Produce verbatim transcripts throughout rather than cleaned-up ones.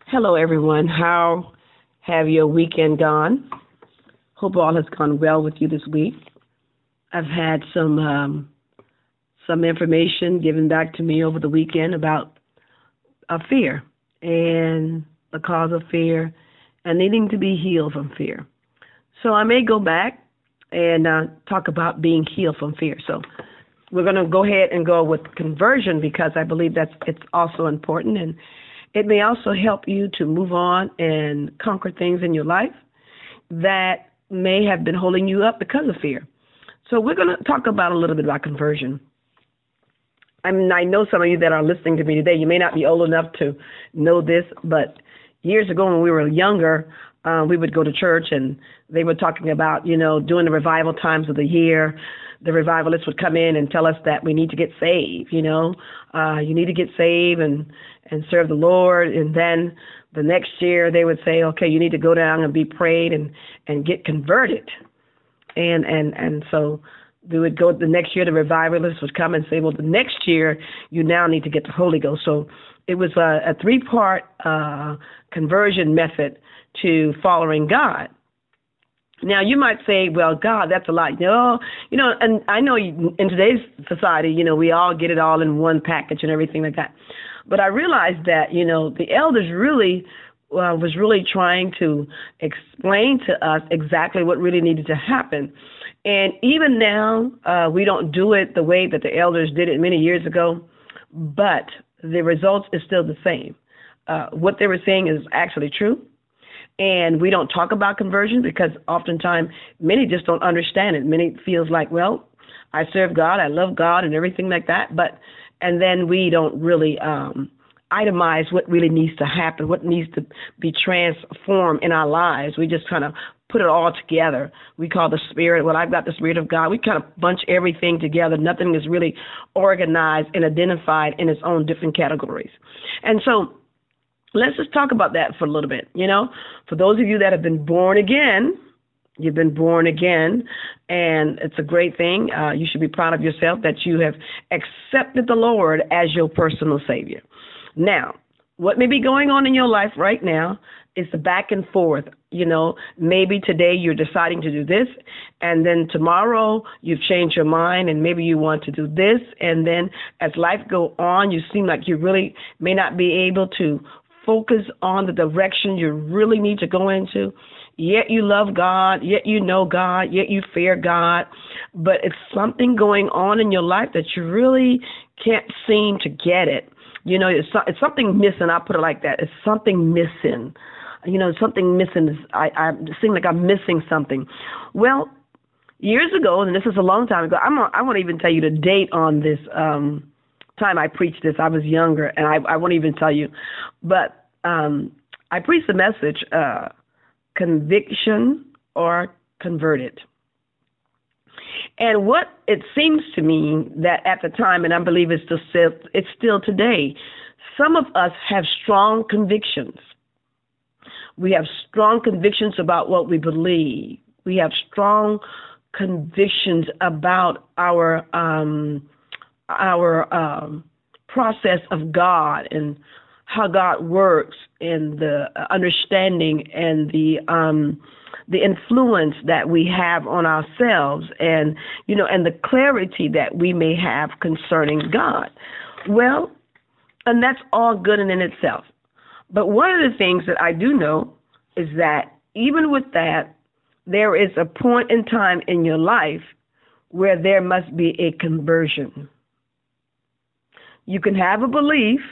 Hello, everyone. How have your weekend gone? Hope all has gone well with you this week. I've had some um, some information given back to me over the weekend about uh, fear and the cause of fear and needing to be healed from fear. So I may go back and uh, talk about being healed from fear. So we're going to go ahead and go with conversion because I believe that's it's also important, and it may also help you to move on and conquer things in your life that may have been holding you up because of fear. So we're going to talk about a little bit about conversion. I mean, I know some of you that are listening to me today, you may not be old enough to know this, but years ago when we were younger, uh, we would go to church and they were talking about, you know, during the revival times of the year, the revivalists would come in and tell us that we need to get saved, you know, uh, you need to get saved and, and serve the Lord. And then the next year they would say, okay, you need to go down and be prayed and, and get converted. And, and, and so we would go the next year, the revivalists would come and say, well, the next year you now need to get the Holy Ghost. So it was a, a three-part uh, conversion method to following God. Now, you might say, well, God, that's a lot. No, you know, and I know you, in today's society, you know, we all get it all in one package and everything like that. But I realized that, you know, the elders really uh, was really trying to explain to us exactly what really needed to happen. And even now, uh, we don't do it the way that the elders did it many years ago, but the results is still the same. Uh, what they were saying is actually true. And we don't talk about conversion because oftentimes many just don't understand it. Many feels like, well, I serve God, I love God and everything like that. But and then we don't really um, itemize what really needs to happen, what needs to be transformed in our lives. We just kind of put it all together. We call the Spirit, well, I've got the Spirit of God. We kind of bunch everything together. Nothing is really organized and identified in its own different categories. And so let's just talk about that for a little bit. You know, for those of you that have been born again, you've been born again, and it's a great thing. Uh, you should be proud of yourself that you have accepted the Lord as your personal Savior. Now, what may be going on in your life right now is the back and forth. You know, maybe today you're deciding to do this, and then tomorrow you've changed your mind, and maybe you want to do this, and then as life go on, you seem like you really may not be able to focus on the direction you really need to go into. Yet you love God, yet you know God, yet you fear God, but it's something going on in your life that you really can't seem to get it. You know, it's, it's something missing. I'll put it like that. It's something missing. You know, something missing. I, I seem like I'm missing something. Well, years ago, and this is a long time ago, I'm a, I won't even tell you the date on this um, time I preached this. I was younger, and I, I won't even tell you. But um, I preached the message, uh, conviction or converted. And what it seems to me that at the time, and I believe it's still, it's still today, some of us have strong convictions. We have strong convictions about what we believe. We have strong convictions about our um, our um, process of God and how God works, and the understanding and the um, the influence that we have on ourselves, and you know, and the clarity that we may have concerning God. Well, and that's all good and in itself. But one of the things that I do know is that even with that, there is a point in time in your life where there must be a conversion. You can have a belief,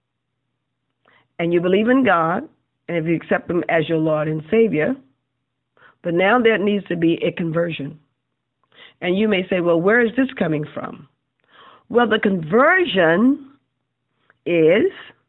and you believe in God, and if you accept Him as your Lord and Savior, but now there needs to be a conversion. And you may say, well, where is this coming from? Well, the conversion is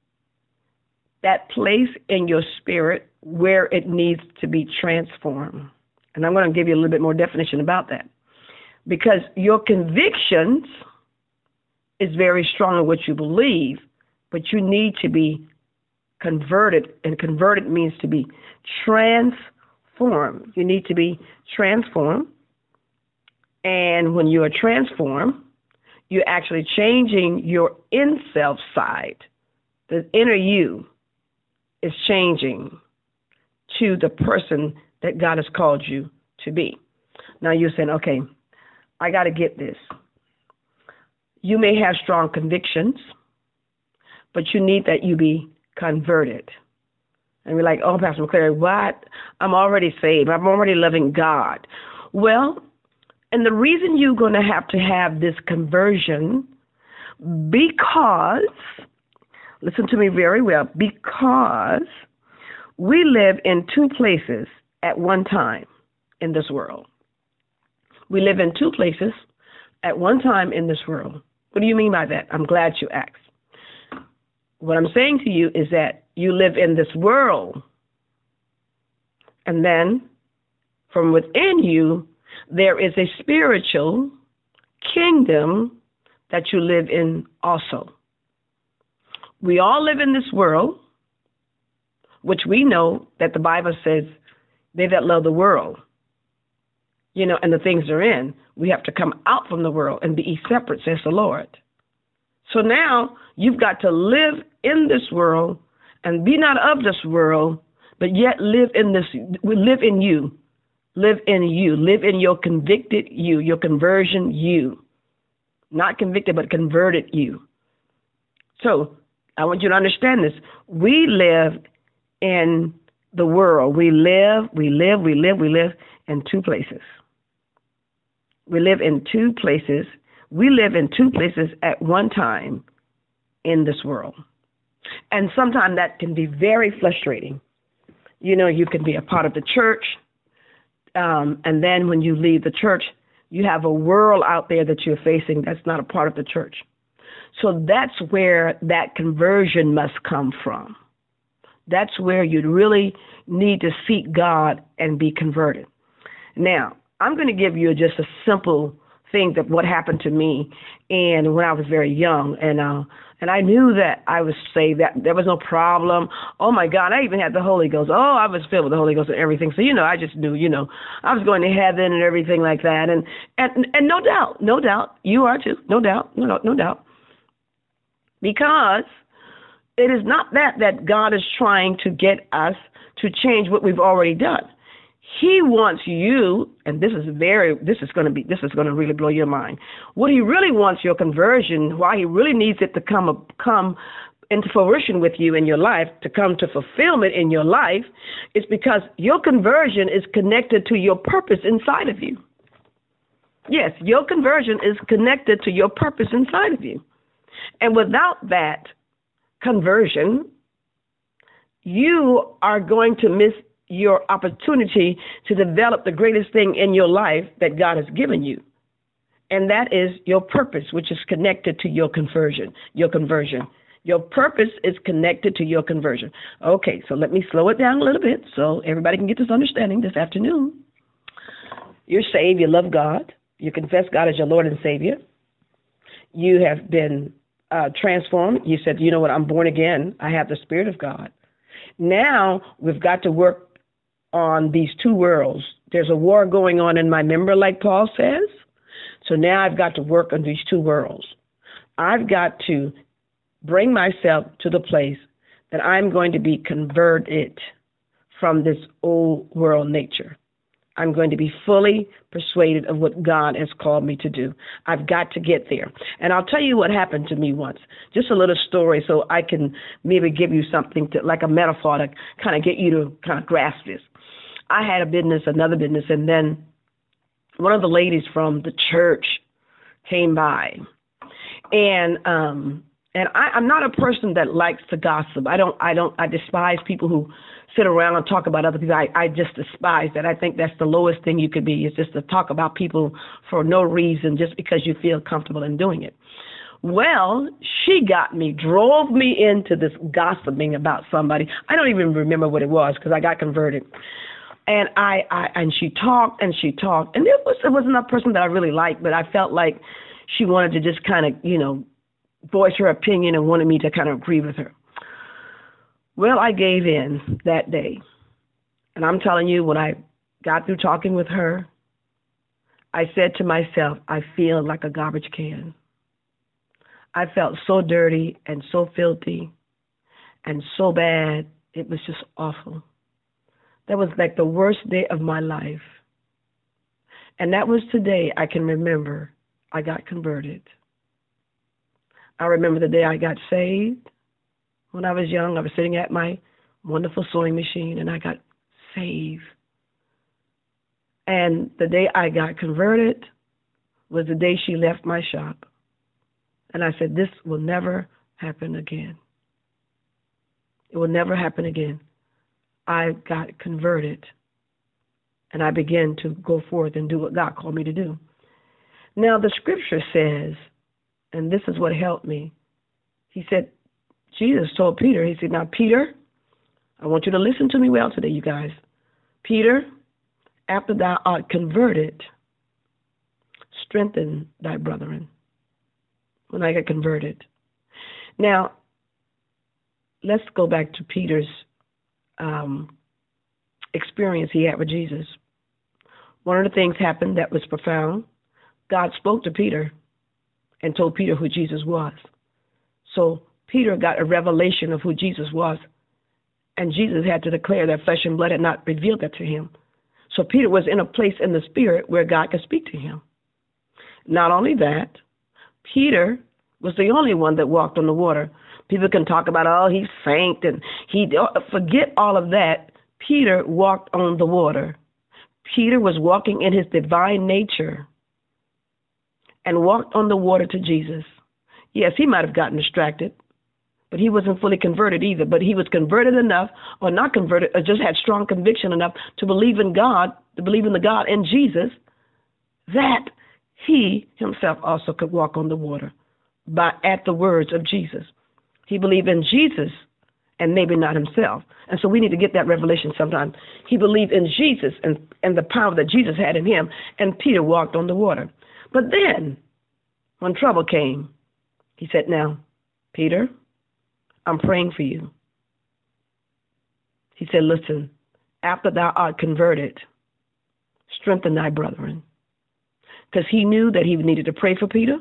that place in your spirit where it needs to be transformed. And I'm going to give you a little bit more definition about that. Because your convictions is very strong in what you believe, but you need to be converted, and converted means to be transformed. You need to be transformed. And when you are transformed, you're actually changing your in-self side. The inner you is changing to the person that God has called you to be. Now you're saying, okay, I got to get this. You may have strong convictions, but you need that you be converted. And we're like, oh, Pastor McClary, what? I'm already saved. I'm already loving God. Well, and the reason you're going to have to have this conversion, because, listen to me very well, because we live in two places at one time in this world. We live in two places at one time in this world. What do you mean by that? I'm glad you asked. What I'm saying to you is that you live in this world, and then from within you, there is a spiritual kingdom that you live in also. We all live in this world, which we know that the Bible says they that love the world, you know, and the things they're in, we have to come out from the world and be ye separate, says the Lord. So now you've got to live in this world and be not of this world, but yet live in this, live in you, live in you, live in your convicted you, your conversion you, not convicted, but converted you. So I want you to understand this. We live in the world. We live, we live, we live, we live in two places. We live in two places. We live in two places at one time in this world. And sometimes that can be very frustrating. You know, you can be a part of the church, um, and then when you leave the church, you have a world out there that you're facing that's not a part of the church. So that's where that conversion must come from. That's where you really need to seek God and be converted. Now, I'm going to give you just a simple thing that what happened to me and when I was very young. And uh, and I knew that I was saved, that there was no problem. Oh, my God, I even had the Holy Ghost. Oh, I was filled with the Holy Ghost and everything. So, you know, I just knew, you know, I was going to heaven and everything like that. And and, and no doubt, no doubt, you are too. No doubt, no, no doubt. Because it is not that that God is trying to get us to change what we've already done. He wants you, and this is very, this is going to be, this is going to really blow your mind. What he really wants, your conversion, why he really needs it to come, come into fruition with you in your life, to come to fulfillment in your life, is because your conversion is connected to your purpose inside of you. Yes, your conversion is connected to your purpose inside of you. And without that conversion, you are going to miss your opportunity to develop the greatest thing in your life that God has given you. And that is your purpose, which is connected to your conversion, your conversion. Your purpose is connected to your conversion. Okay, so let me slow it down a little bit so everybody can get this understanding this afternoon. You're saved, you love God, you confess God as your Lord and Savior. You have been uh, transformed. You said, you know what, I'm born again. I have the Spirit of God. Now we've got to work on these two worlds. There's a war going on in my member, like Paul says. So now I've got to work on these two worlds. I've got to bring myself to the place that I'm going to be converted from this old world nature. I'm going to be fully persuaded of what God has called me to do. I've got to get there. And I'll tell you what happened to me once. Just a little story so I can maybe give you something to, like a metaphor to kind of get you to kind of grasp this. I had a business, another business, and then one of the ladies from the church came by. And um, and I, I'm not a person that likes to gossip. I don't, I don't, I despise people who sit around and talk about other people. I, I just despise that. I think that's the lowest thing you could be, is just to talk about people for no reason, just because you feel comfortable in doing it. Well, she got me, drove me into this gossiping about somebody. I don't even remember what it was because I got converted. And I, I and she talked and she talked. And it, was, it wasn't a person that I really liked, but I felt like she wanted to just kind of, you know, voice her opinion and wanted me to kind of agree with her. Well, I gave in that day. And I'm telling you, when I got through talking with her, I said to myself, I feel like a garbage can. I felt so dirty and so filthy and so bad. It was just awful. That was like the worst day of my life. And that was today I can remember I got converted. I remember the day I got saved. When I was young, I was sitting at my wonderful sewing machine and I got saved. And the day I got converted was the day she left my shop. And I said, this will never happen again. It will never happen again. I got converted. And I began to go forth and do what God called me to do. Now, the scripture says, and this is what helped me. He said, Jesus told Peter, he said, now, Peter, I want you to listen to me well today, you guys. Peter, after thou art converted, strengthen thy brethren. When I got converted. Now, let's go back to Peter's um, experience he had with Jesus. One of the things happened that was profound. God spoke to Peter and told Peter who Jesus was. So Peter got a revelation of who Jesus was, and Jesus had to declare that flesh and blood had not revealed that to him. So Peter was in a place in the spirit where God could speak to him. Not only that, Peter was the only one that walked on the water. People can talk about, oh, he sank, and he, forget all of that. Peter walked on the water. Peter was walking in his divine nature and walked on the water to Jesus. Yes, he might have gotten distracted, but he wasn't fully converted either. But he was converted enough, or not converted, or just had strong conviction enough to believe in God, to believe in the God in Jesus, that he himself also could walk on the water by at the words of Jesus. He believed in Jesus and maybe not himself. And so we need to get that revelation sometime. He believed in Jesus and, and the power that Jesus had in him, and Peter walked on the water. But then, when trouble came, he said, now, Peter, I'm praying for you. He said, listen, after thou art converted, strengthen thy brethren. Because he knew that he needed to pray for Peter.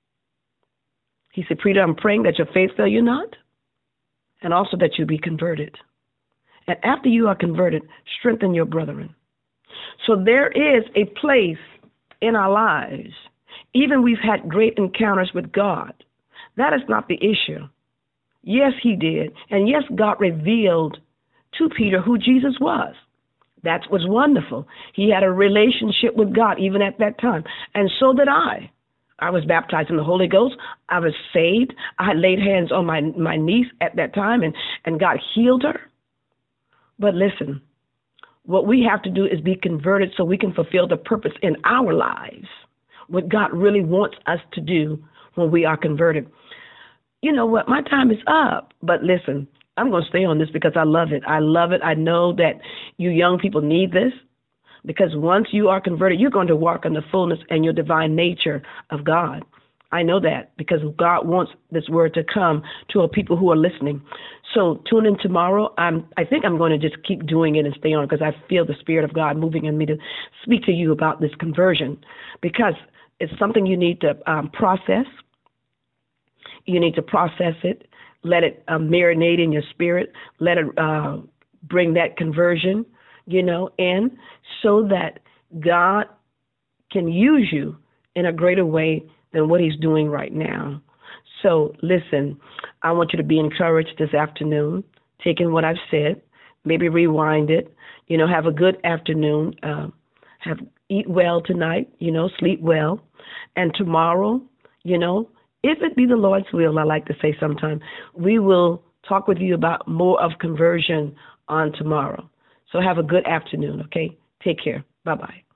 He said, Peter, I'm praying that your faith fail you not, and also that you be converted. And after you are converted, strengthen your brethren. So there is a place in our lives, even we've had great encounters with God. That is not the issue. Yes, he did. And yes, God revealed to Peter who Jesus was. That was wonderful. He had a relationship with God even at that time. And so did I. I was baptized in the Holy Ghost. I was saved. I had laid hands on my, my niece at that time, and, and God healed her. But listen, what we have to do is be converted so we can fulfill the purpose in our lives, what God really wants us to do when we are converted. You know what? My time is up. But listen, I'm going to stay on this because I love it. I love it. I know that you young people need this. Because once you are converted, you're going to walk in the fullness and your divine nature of God. I know that because God wants this word to come to a people who are listening. So tune in tomorrow. I'm, I think I'm going to just keep doing it and stay on because I feel the Spirit of God moving in me to speak to you about this conversion, because it's something you need to um, process. You need to process it, let it uh, marinate in your spirit, let it uh, bring that conversion, you know, in, so that God can use you in a greater way than what he's doing right now. So listen, I want you to be encouraged this afternoon, taking what I've said, maybe rewind it, you know, have a good afternoon, uh, have eat well tonight, you know, sleep well. And tomorrow, you know, if it be the Lord's will, I like to say sometime, we will talk with you about more of conversion on tomorrow. So have a good afternoon, okay? Take care. Bye-bye.